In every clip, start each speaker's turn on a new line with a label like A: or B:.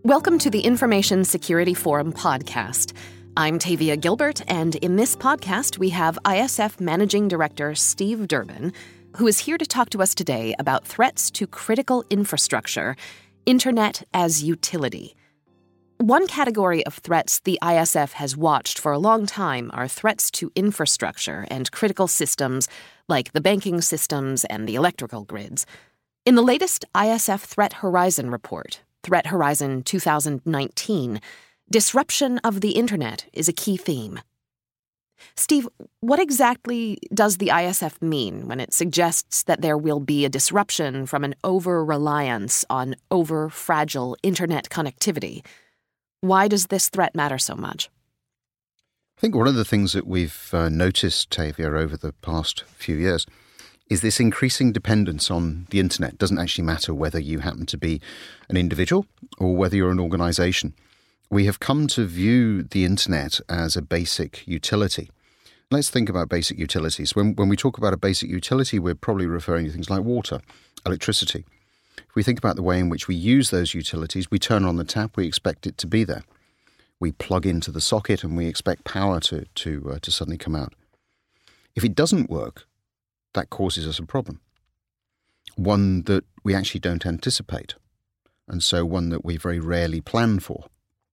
A: Welcome to the Information Security Forum podcast. I'm Tavia Gilbert, and in this podcast, we have ISF Managing Director Steve Durbin, who is here to talk to us today about threats to critical infrastructure, Internet as utility. One category of threats the ISF has watched for a long time are threats to infrastructure and critical systems like the banking systems and the electrical grids. In the latest ISF Threat Horizon report, Threat Horizon 2019, disruption of the Internet is a key theme. Steve, what exactly does the ISF mean when it suggests that there will be a disruption from an over-reliance on over-fragile Internet connectivity? Why does this threat matter so much?
B: I think one of the things that we've noticed, Tavia, over the past few years is this increasing dependence on the Internet. It doesn't actually matter whether you happen to be an individual or whether you're an organisation. We have come to view the Internet as a basic utility. Let's think about basic utilities. When we talk about a basic utility, we're probably referring to things like water, electricity. If we think about the way in which we use those utilities, we turn on the tap, we expect it to be there. We plug into the socket and we expect power to suddenly come out. If it doesn't work, that causes us a problem, one that we actually don't anticipate, and so one that we very rarely plan for.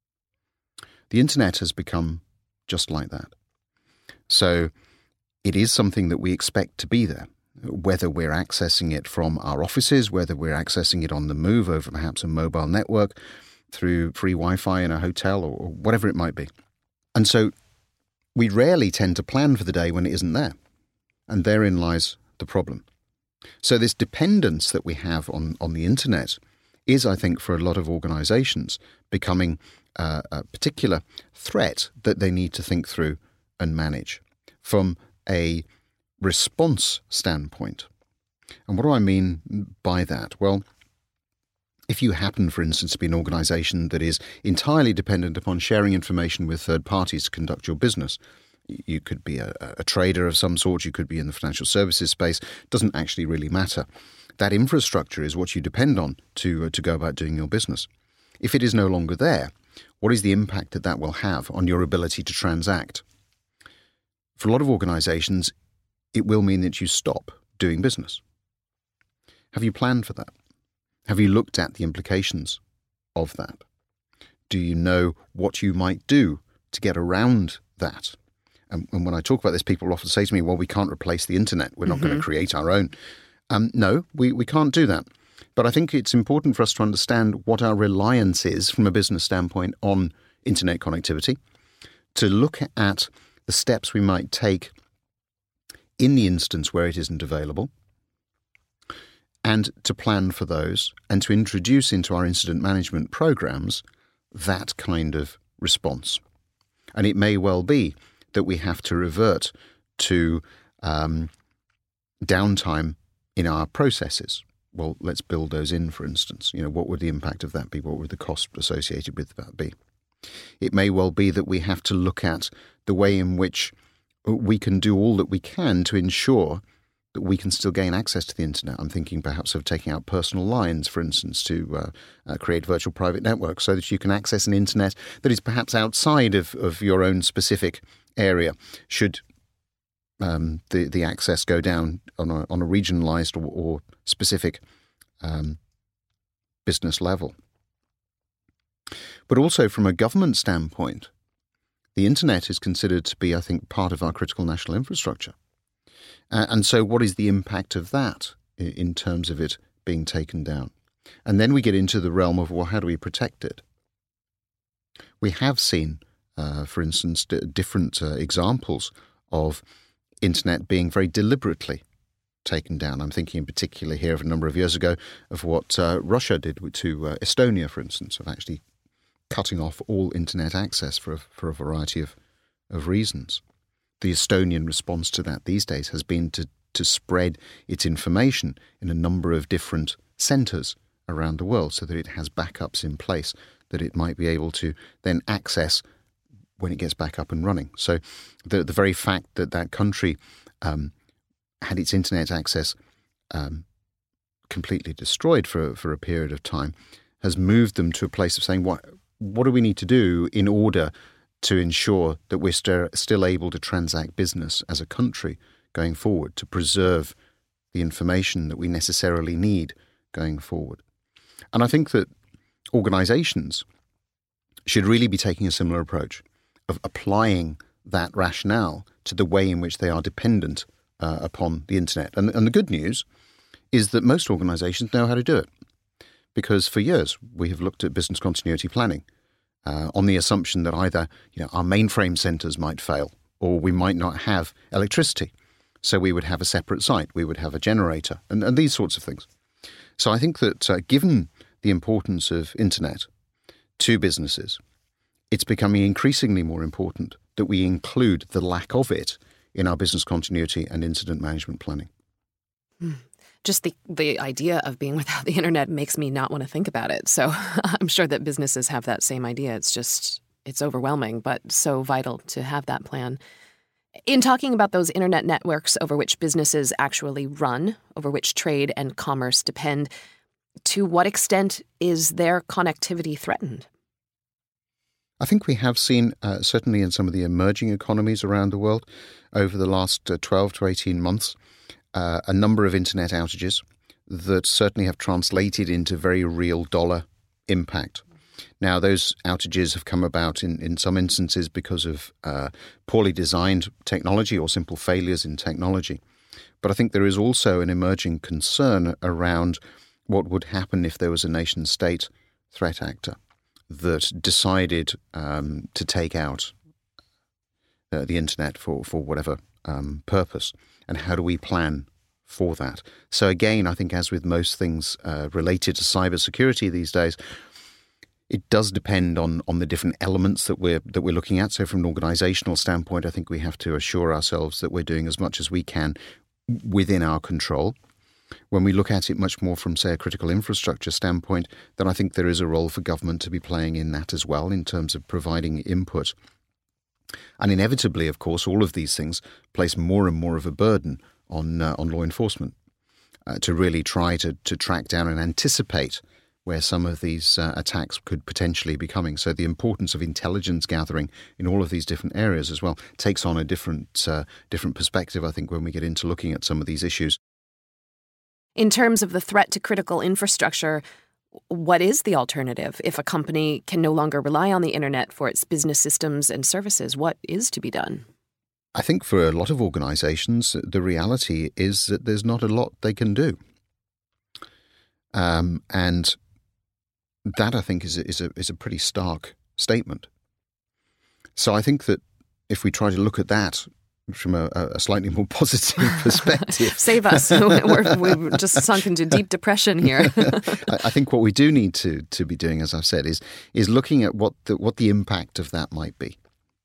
B: The Internet has become just like that. So it is something that we expect to be there, whether we're accessing it from our offices, whether we're accessing it on the move over perhaps a mobile network, through free Wi-Fi in a hotel or whatever it might be. And so we rarely tend to plan for the day when it isn't there. And therein lies the problem. So this dependence that we have on the Internet is, I think, for a lot of organizations becoming a particular threat that they need to think through and manage from a response standpoint. And what do I mean by that? Well, if you happen, for instance, to be an organization that is entirely dependent upon sharing information with third parties to conduct your business, you could be a trader of some sort, you could be in the financial services space, doesn't actually really matter. That infrastructure is what you depend on to go about doing your business. If it is no longer there, what is the impact that that will have on your ability to transact? For a lot of organizations, it will mean that you stop doing business. Have you planned for that? Have you looked at the implications of that? Do you know what you might do to get around that? And when I talk about this, people often say to me, well, we can't replace the Internet. We're not going to create our own. No, we can't do that. But I think it's important for us to understand what our reliance is from a business standpoint on Internet connectivity, to look at the steps we might take in the instance where it isn't available, and to plan for those and to introduce into our incident management programs that kind of response. And it may well be that we have to revert to downtime in our processes. Well, let's build those in, for instance. What would the impact of that be? What would the cost associated with that be? It may well be that we have to look at the way in which we can do all that we can to ensure that we can still gain access to the Internet. I'm thinking perhaps of taking out personal lines, for instance, to create virtual private networks so that you can access an Internet that is perhaps outside of your own specific area, should the access go down on a regionalised or specific business level. But also from a government standpoint, the Internet is considered to be, I think, part of our critical national infrastructure. And so what is the impact of that in terms of it being taken down? And then we get into the realm of, well, how do we protect it? We have seen, for instance, different examples of Internet being very deliberately taken down. I'm thinking in particular here of a number of years ago of what Russia did to Estonia, for instance, of actually cutting off all Internet access for a variety of reasons. The Estonian response to that these days has been to spread its information in a number of different centres around the world so that it has backups in place that it might be able to then access when it gets back up and running. So the very fact that that country had its Internet access completely destroyed for a period of time has moved them to a place of saying, what do we need to do in order to ensure that we're still able to transact business as a country going forward, to preserve the information that we necessarily need going forward. And I think that organisations should really be taking a similar approach of applying that rationale to the way in which they are dependent upon the internet. And the good news is that most organisations know how to do it, because for years we have looked at business continuity planning on the assumption that either our mainframe centres might fail or we might not have electricity. So we would have a separate site, we would have a generator and these sorts of things. So I think that given the importance of internet to businesses, it's becoming increasingly more important that we include the lack of it in our business continuity and incident management planning.
A: Just the idea of being without the internet makes me not want to think about it. So I'm sure that businesses have that same idea. It's overwhelming, but so vital to have that plan. In talking about those internet networks over which businesses actually run, over which trade and commerce depend, to what extent is their connectivity threatened?
B: I think we have seen, certainly in some of the emerging economies around the world, over the last 12 to 18 months, a number of internet outages that certainly have translated into very real dollar impact. Now, those outages have come about in some instances because of poorly designed technology or simple failures in technology. But I think there is also an emerging concern around what would happen if there was a nation-state threat actor that decided to take out the internet for whatever purpose, and how do we plan for that? So again, I think as with most things related to cybersecurity these days, it does depend on the different elements that we're looking at. So from an organisational standpoint, I think we have to assure ourselves that we're doing as much as we can within our control. When we look at it much more from, say, a critical infrastructure standpoint, then I think there is a role for government to be playing in that as well, in terms of providing input. And inevitably, of course, all of these things place more and more of a burden on law enforcement to really try to track down and anticipate where some of these attacks could potentially be coming. So the importance of intelligence gathering in all of these different areas as well takes on a different perspective, I think, when we get into looking at some of these issues.
A: In terms of the threat to critical infrastructure, what is the alternative? If a company can no longer rely on the internet for its business systems and services, what is to be done?
B: I think for a lot of organisations, the reality is that there's not a lot they can do. And that, I think, is a pretty stark statement. So I think that if we try to look at that from a slightly more positive perspective.
A: Save us. We've just sunk into deep depression here.
B: I think what we do need to be doing, as I've said, is looking at what the impact of that might be.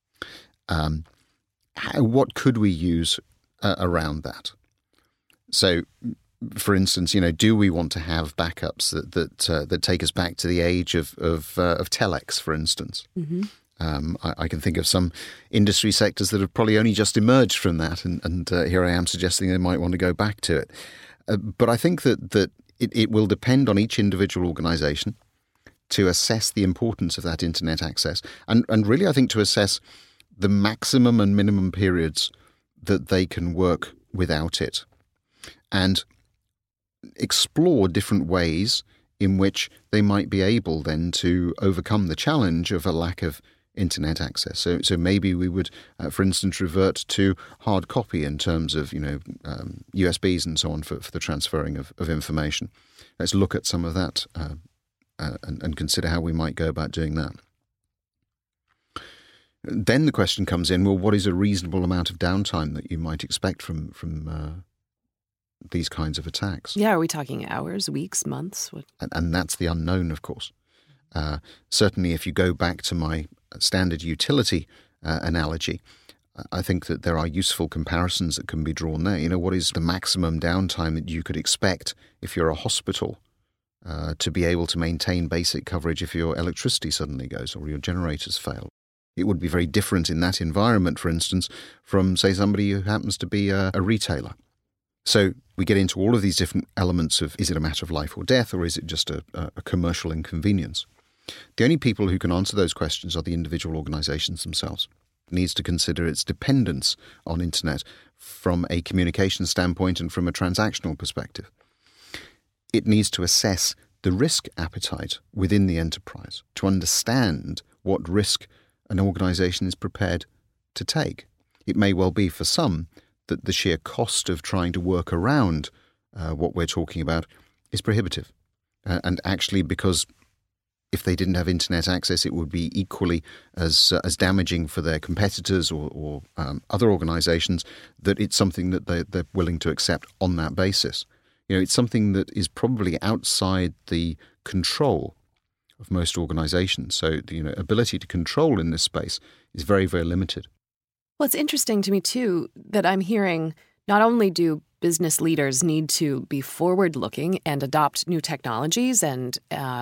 B: What could we use around that? So, for instance, do we want to have backups that take us back to the age of telex, for instance? Mm-hmm. I can think of some industry sectors that have probably only just emerged from that, and here I am suggesting they might want to go back to it. But I think that it will depend on each individual organisation to assess the importance of that internet access, and really I think to assess the maximum and minimum periods that they can work without it, and explore different ways in which they might be able then to overcome the challenge of a lack of internet access. So maybe we would, for instance, revert to hard copy in terms of USBs and so on for the transferring of information. Let's look at some of that and consider how we might go about doing that. Then the question comes in: well, what is a reasonable amount of downtime that you might expect from these kinds of attacks?
A: Yeah, are we talking hours, weeks, months? What?
B: And that's the unknown, of course. Certainly, if you go back to my standard utility analogy, I think that there are useful comparisons that can be drawn there. What is the maximum downtime that you could expect if you're a hospital to be able to maintain basic coverage if your electricity suddenly goes or your generators fail? It would be very different in that environment, for instance, from, say, somebody who happens to be a retailer. So we get into all of these different elements of, is it a matter of life or death, or is it just a commercial inconvenience? The only people who can answer those questions are the individual organizations themselves. It needs to consider its dependence on internet from a communication standpoint and from a transactional perspective. It needs to assess the risk appetite within the enterprise to understand what risk an organization is prepared to take. It may well be for some that the sheer cost of trying to work around what we're talking about is prohibitive. And actually, because if they didn't have internet access, it would be equally as damaging for their competitors or other organizations, that it's something that they're willing to accept on that basis. It's something that is probably outside the control of most organizations. So the ability to control in this space is very, very limited.
A: Well, it's interesting to me, too, that I'm hearing not only do business leaders need to be forward-looking and adopt new technologies and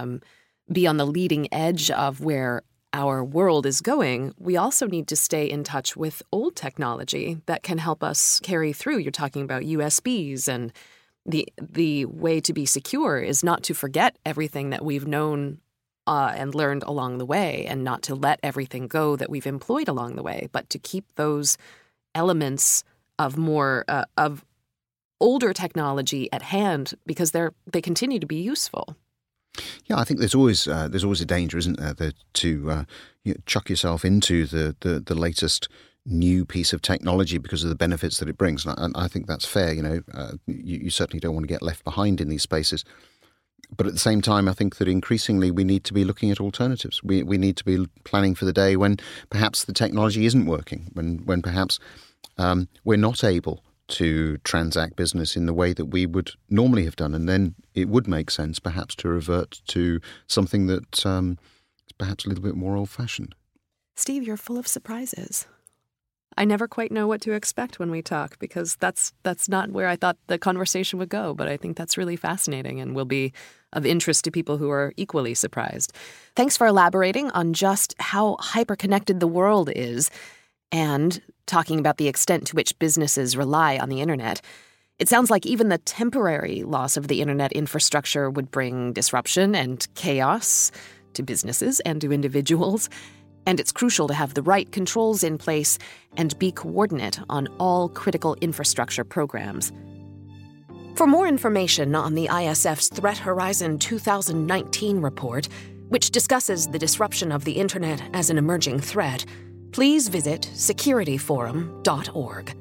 A: be on the leading edge of where our world is going, we also need to stay in touch with old technology that can help us carry through. You're talking about USBs, and the way to be secure is not to forget everything that we've known and learned along the way, and not to let everything go that we've employed along the way, but to keep those elements of more of older technology at hand because they continue to be useful.
B: Yeah, I think there's always a danger, isn't there, to chuck yourself into the latest new piece of technology because of the benefits that it brings, and I think that's fair. You certainly don't want to get left behind in these spaces. But at the same time, I think that increasingly we need to be looking at alternatives. We need to be planning for the day when perhaps the technology isn't working, when perhaps we're not able to transact business in the way that we would normally have done. And then it would make sense perhaps to revert to something that is perhaps a little bit more old-fashioned.
A: Steve, you're full of surprises. I never quite know what to expect when we talk, because that's not where I thought the conversation would go. But I think that's really fascinating and will be of interest to people who are equally surprised. Thanks for elaborating on just how hyper-connected the world is and talking about the extent to which businesses rely on the internet. It sounds like even the temporary loss of the internet infrastructure would bring disruption and chaos to businesses and to individuals. And it's crucial to have the right controls in place and be coordinate on all critical infrastructure programs. For more information on the ISF's Threat Horizon 2019 report, which discusses the disruption of the internet as an emerging threat, please visit securityforum.org.